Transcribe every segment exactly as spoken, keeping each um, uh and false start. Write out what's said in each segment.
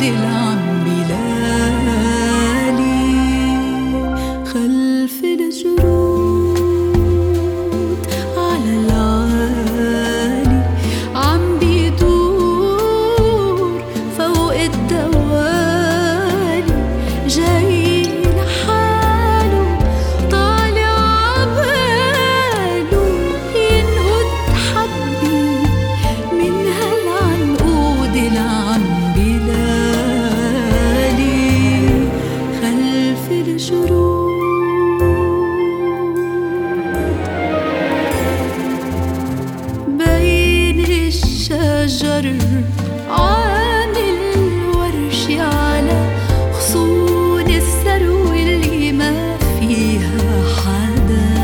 العنبلالي خلف الجرود على العالي عم بيدور فوق الدوالي جاي لحاله طالع عباله ينقض حبي من هالعنقود العنبلالي خلف الجرود بين الشجر عامل ورش على غصون الثروة اللي ما فيها حدا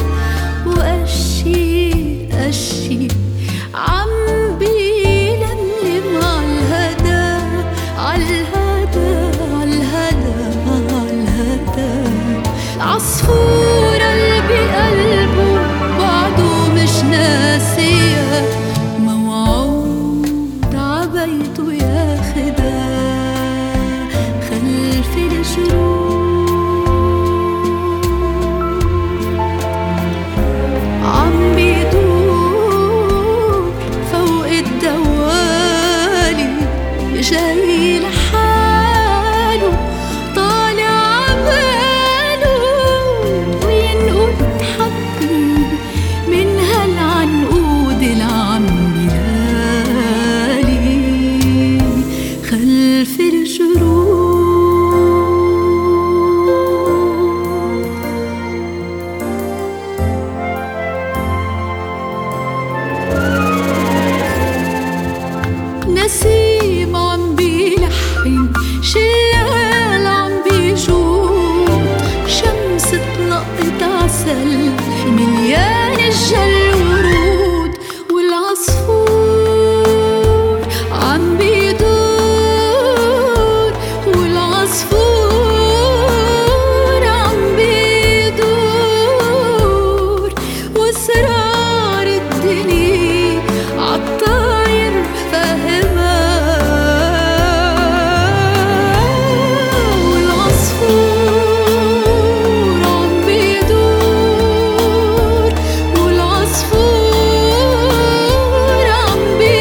وقشي قشي عم بيلملم عالهدا عالهدا عالهدا عالهدا عصفورة اللي بقلبه بعده مش ناسيها موعود عبيته ياخدها خلف الجرود عم بيدور فوق الدوالي جاي لحاله طالع عباله وينقض حبي من هالعنقود العنبلالي خلف الجرود نسيم عم بيلحن شلال عم بيجود شمس طلقت عسل مليان الجل ورود والعصفور عم بيدور والعصفور عم بيدور واسرار الدنيا عالطاير فاهمها والعصفور عم بيدور والعصفور عم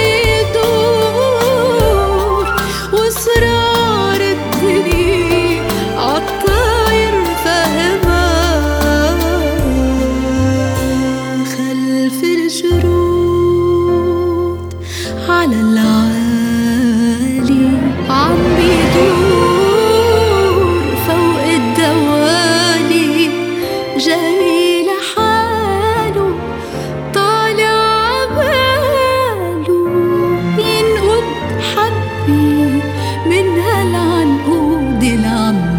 بيدور واسرار الدنيا عالطاير فاهمها خلف الجرود على العالي عم بيدور فوق الدوالي جاي لحاله طالع عباله ينقض حبي من هالعنقود العنبلالي